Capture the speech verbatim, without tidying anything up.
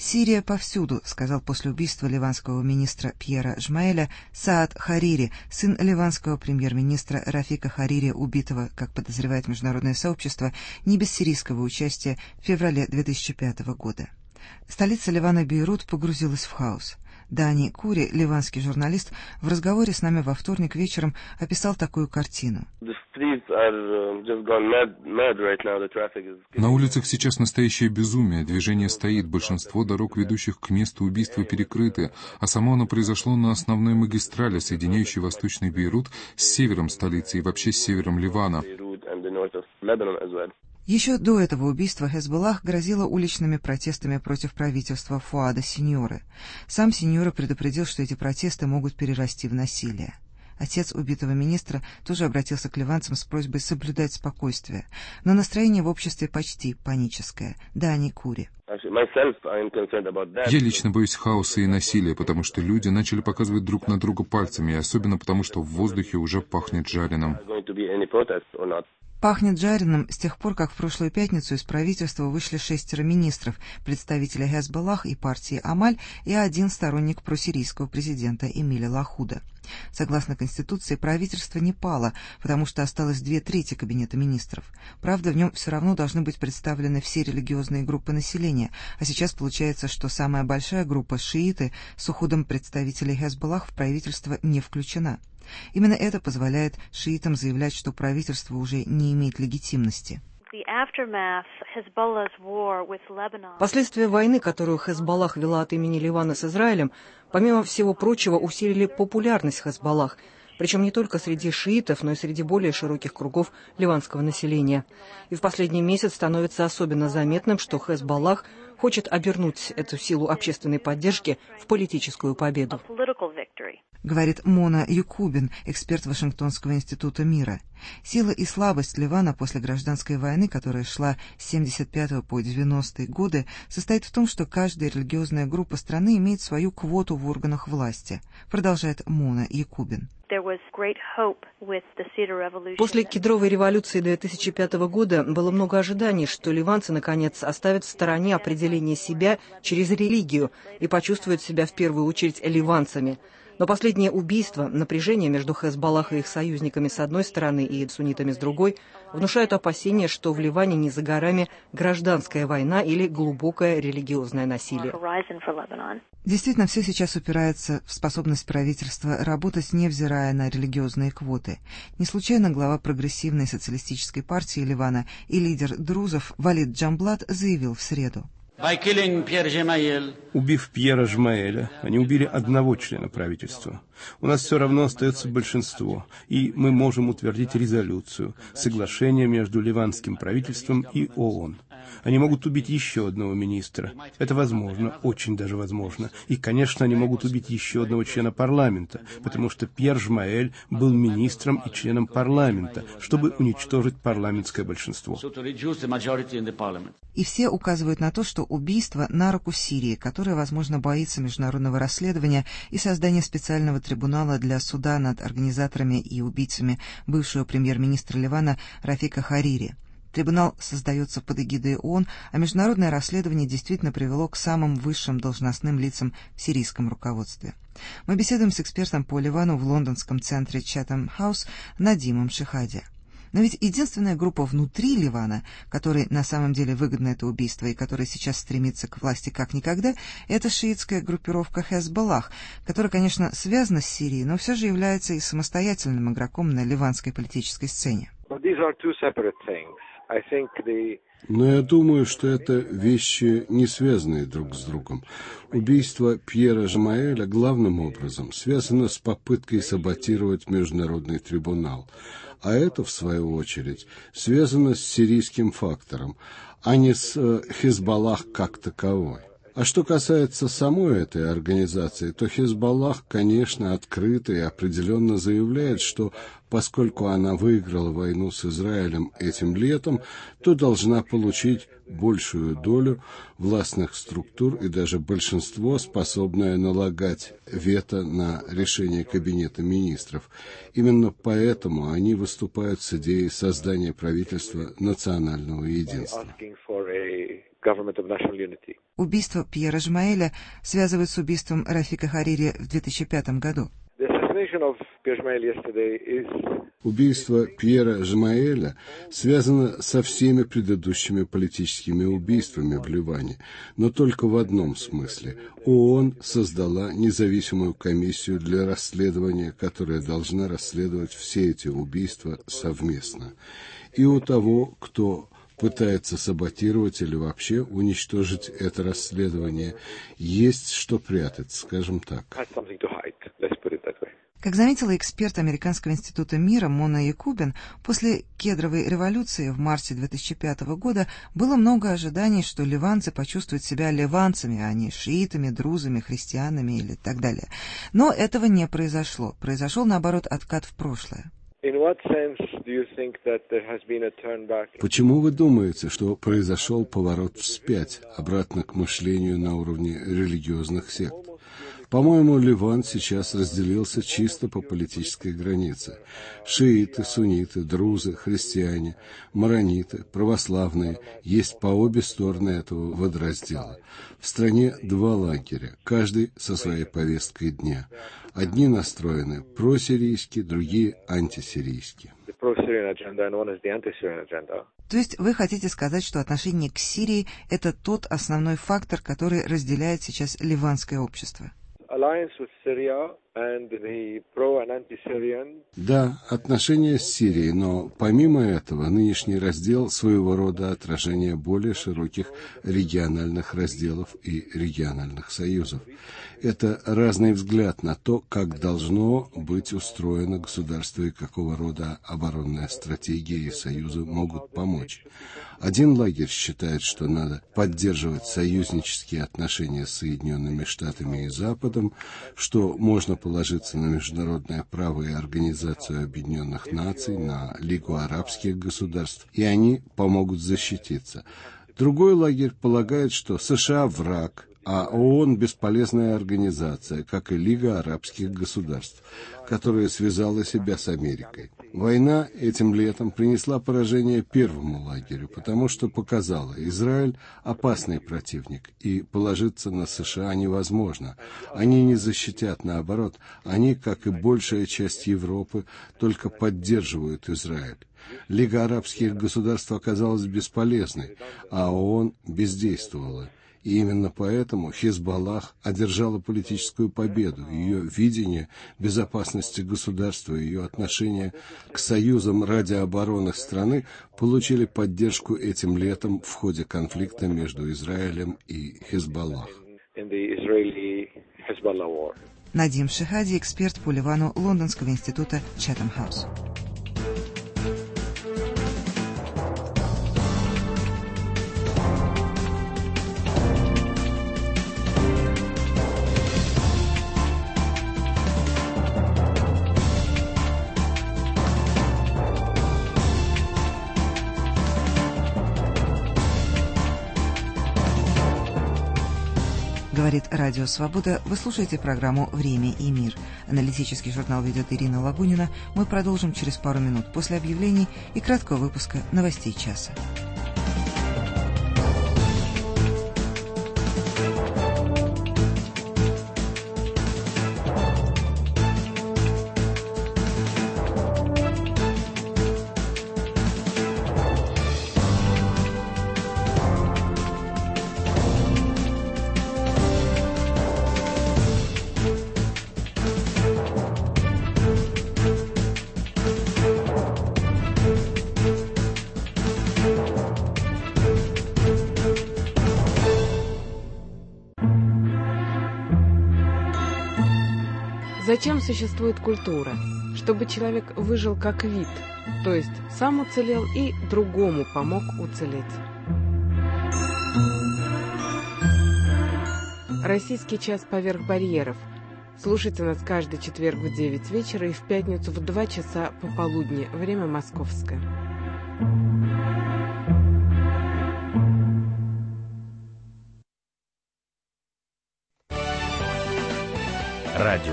«Сирия повсюду», — сказал после убийства ливанского министра Пьера Жмаэля Саад Харири, сын ливанского премьер-министра Рафика Харири, убитого, как подозревает международное сообщество, не без сирийского участия в феврале две тысячи пятого года. Столица Ливана Бейрут погрузилась в хаос. Дани Кури, ливанский журналист, в разговоре с нами во вторник вечером описал такую картину. На улицах сейчас настоящее безумие, движение стоит, большинство дорог, ведущих к месту убийства, перекрыты, а само оно произошло на основной магистрали, соединяющей восточный Бейрут с севером столицы и вообще с севером Ливана. Еще до этого убийства Хезболлах грозила уличными протестами против правительства Фуада Синьоры. Сам Синьора предупредил, что эти протесты могут перерасти в насилие. Отец убитого министра тоже обратился к ливанцам с просьбой соблюдать спокойствие, но настроение в обществе почти паническое. Дани Кури. Я лично боюсь хаоса и насилия, потому что люди начали показывать друг на друга пальцами, и особенно потому, что в воздухе уже пахнет жареным. Пахнет жареным с тех пор, как в прошлую пятницу из правительства вышли шестеро министров, представители Хезболлах и партии Амаль и один сторонник просирийского президента Эмиля Лахуда. Согласно Конституции, правительство не пало, потому что осталось две трети кабинета министров. Правда, в нем все равно должны быть представлены все религиозные группы населения, а сейчас получается, что самая большая группа, шииты, с уходом представителей Хезболлах в правительство не включена. Именно это позволяет шиитам заявлять, что правительство уже не имеет легитимности. Последствия войны, которую Хезболлах вела от имени Ливана с Израилем, помимо всего прочего, усилили популярность Хезболлах, причем не только среди шиитов, но и среди более широких кругов ливанского населения. И в последний месяц становится особенно заметным, что Хезболлах хочет обернуть эту силу общественной поддержки в политическую победу. Говорит Мона Якубин, эксперт Вашингтонского института мира. Сила и слабость Ливана после гражданской войны, которая шла с семьдесят пятого по девяностые годы, состоит в том, что каждая религиозная группа страны имеет свою квоту в органах власти, продолжает Мона Якубин. После кедровой революции две тысячи пятого года было много ожиданий, что ливанцы, наконец, оставят в стороне определение себя через религию и почувствуют себя в первую очередь ливанцами. Но последнее убийство, напряжение между Хезболлах и их союзниками с одной стороны и суннитами с другой, внушают опасения, что в Ливане не за горами гражданская война или глубокое религиозное насилие. Действительно, все сейчас упирается в способность правительства работать, невзирая на религиозные квоты. Не случайно глава прогрессивной социалистической партии Ливана и лидер друзов Валид Джамблат заявил в среду. Убив Пьера Жмаэля, они убили одного члена правительства. У нас все равно остается большинство, и мы можем утвердить резолюцию, соглашение между ливанским правительством и ООН. Они могут убить еще одного министра. Это возможно, очень даже возможно. И, конечно, они могут убить еще одного члена парламента, потому что Пьер Жмаэль был министром и членом парламента, чтобы уничтожить парламентское большинство. И все указывают на то, что убийство на руку Сирии, которая, возможно, боится международного расследования и создания специального трибунала для суда над организаторами и убийцами бывшего премьер-министра Ливана Рафика Харири. Трибунал создается под эгидой ООН, а международное расследование действительно привело к самым высшим должностным лицам в сирийском руководстве. Мы беседуем с экспертом по Ливану в лондонском центре Chatham House Надимом Шихади. Но ведь единственная группа внутри Ливана, которой на самом деле выгодно это убийство и которая сейчас стремится к власти как никогда, это шиитская группировка Хезболлах, которая, конечно, связана с Сирией, но все же является и самостоятельным игроком на ливанской политической сцене. Но я думаю, что это вещи, не связанные друг с другом. Убийство Пьера Жмаэля главным образом связано с попыткой саботировать международный трибунал. А это, в свою очередь, связано с сирийским фактором, а не с Хезболлах как таковой. А что касается самой этой организации, то Хезболлах, конечно, открыто и определенно заявляет, что поскольку она выиграла войну с Израилем этим летом, то должна получить большую долю властных структур и даже большинство, способное налагать вето на решение Кабинета министров. Именно поэтому они выступают с идеей создания правительства национального единства. Убийство Пьера Жмаэля связывают с убийством Рафика Харири в две тысячи пятом году. Убийство Пьера Жмаэля связано со всеми предыдущими политическими убийствами в Ливане, но только в одном смысле. ООН создала независимую комиссию для расследования, которая должна расследовать все эти убийства совместно. И у того, кто пытается саботировать или вообще уничтожить это расследование, есть что прятать, скажем так. Как заметила эксперт Американского института мира Мона Якубин, после кедровой революции в марте две тысячи пятого года было много ожиданий, что ливанцы почувствуют себя ливанцами, а не шиитами, друзами, христианами или так далее. Но этого не произошло. Произошел, наоборот, откат в прошлое. Почему вы думаете, что произошел поворот вспять, обратно к мышлению на уровне религиозных сект? По-моему, Ливан сейчас разделился чисто по политической границе. Шииты, сунниты, друзы, христиане, марониты, православные есть по обе стороны этого водораздела. В стране два лагеря, каждый со своей повесткой дня. Одни настроены просирийски, другие антисирийски. То есть вы хотите сказать, что отношение к Сирии – это тот основной фактор, который разделяет сейчас ливанское общество? Да, отношения с Сирией, но помимо этого нынешний раздел своего рода отражение более широких региональных разделов и региональных союзов. Это разный взгляд на то, как должно быть устроено государство и какого рода оборонная стратегия и союзы могут помочь. Один лагерь считает, что надо поддерживать союзнические отношения с Соединенными Штатами и Западом, что можно положиться на международное право и Организацию Объединенных Наций, на Лигу арабских государств, и они помогут защититься. Другой лагерь полагает, что США враг, а ООН – бесполезная организация, как и Лига арабских государств, которая связала себя с Америкой. Война этим летом принесла поражение первому лагерю, потому что показала, Израиль – опасный противник, и положиться на США невозможно. Они не защитят, наоборот, они, как и большая часть Европы, только поддерживают Израиль. Лига арабских государств оказалась бесполезной, а ООН бездействовала. И именно поэтому Хизбаллах одержала политическую победу. Ее видение безопасности государства и ее отношение к союзам ради обороны страны получили поддержку этим летом в ходе конфликта между Израилем и Хизбаллах. Надим Шихади, эксперт по Ливану Лондонского института Чатам-хаус. Говорит Радио Свобода. Вы слушаете программу «Время и мир». Аналитический журнал ведет Ирина Лагунина. Мы продолжим через пару минут после объявлений и краткого выпуска новостей часа. Зачем существует культура? Чтобы человек выжил как вид, то есть сам уцелел и другому помог уцелеть. Российский час поверх барьеров. Слушайте нас каждый четверг в девять вечера и в пятницу в два часа пополудни, время московское.